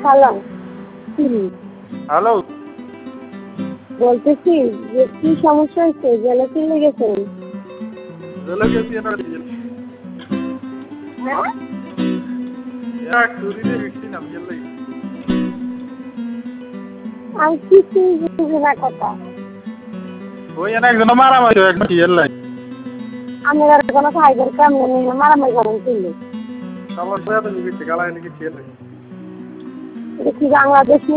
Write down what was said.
Hello. Hello. বলতেছি যে কি সমস্যা হয়েছে? জেলে চলে গেছেন? জেলে গেছি না। হ্যাঁ? চুরিতে গেছি না জেলে। আমি কিছুই বুঝি না কথা। ওই একজন মারামারি একদম জেলে। আমি আর কোনো খাইবার কেমন নেই মারামারি করেন ছিল। সমস্যা তো গেছি গালায় নাকি জেলে। এটা কি বাংলাদেশ